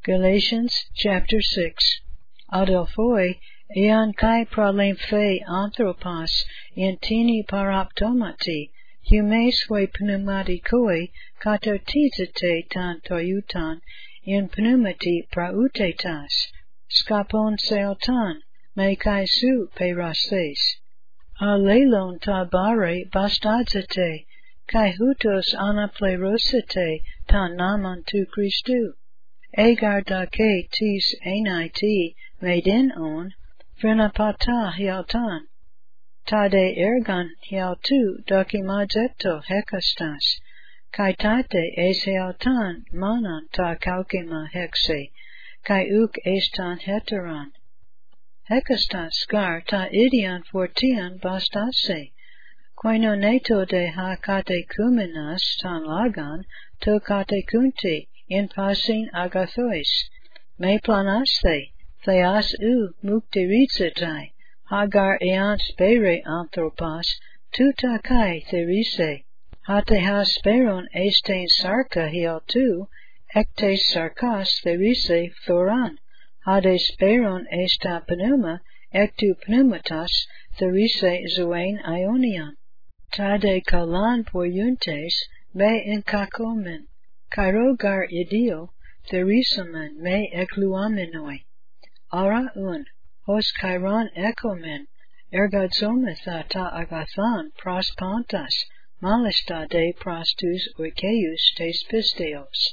Galatians chapter 6. Adelphoi, ean kai pralemphe anthropos, intini paraptomati, humesque pneumatikoi, katotizete tan toiutan, in pneumati prautetas, skapon seotan, me kai su perases. Alelon tabare bastadzete, kai hutos anaplerosete, tan naman tu Christu. Egar dake tis enai meden on, frenapata hialtan, tade ergan hialtu dokimazeto hekastas, kai tate es hialtan manan ta kaukema hexe, kai uk estan heteran. Hekastas gar ta idian fortian bastase, koino neto de ha kate kumenas tan lagan, to kate kunti, in pasin agathois, me planaste, theas u mukteritzetai, hagar eant spere anthropas, tuta kai therise, hate has speron estein sarka hialtu, ectes sarkas therise thoran, hade speron esta pneuma, ectu pneumatas, therise zoen ionian, tade kalan poiuntes, me in kakomen, Kairogar idio, therisomen me ekluamenoi. Ara un, hos kairon ekomen, ergadzometha ta agathan pros pantas, malista de prostus oikeus tes pisteos.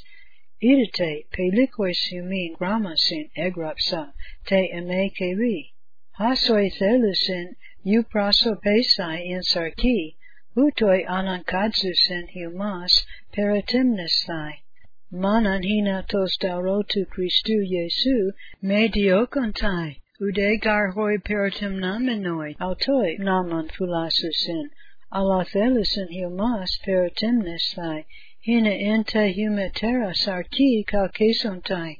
Idite pelikois humin gramasin egrapsa te emekeri. Hasoi thelusin euprosopesai in sarki, utoi anankadzusin humas peritimnesthai. Manan hina tos daurotu Christu Jesu mediokontai, udegar hoi peritimnamenoi, autoi naman fulasusin, alathelusin humas peritimnesthai, hina ente humetera sarki kalkesontai,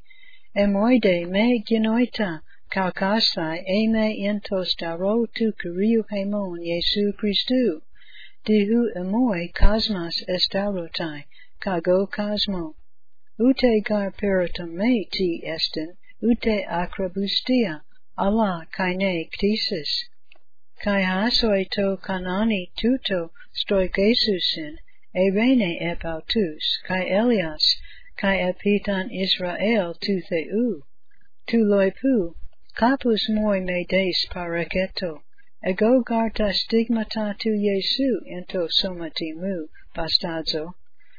emoide me ginoita, kalkasthai eme entos daurotu kuriu hemon Jesu Christu. Dihu emoi kosmas estaurotai, kago kosmo. Ute gar peritum me ti estin, ute acrabustia, Allah kaine ktisis. Kai hasoi to kanani tuto stoikesusin, erene epautus, kai Elias, kai epitan Israel tu theu. Tu loipu, kapus moi me des pareketo. Ego garta stigmata tu Jesu ento somati mu, bastadzo.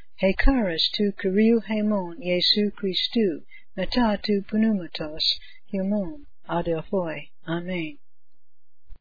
Hekaris tu kuriu hemon Jesu Christu, meta tu pneumatos, humon, adelphoi. Amen.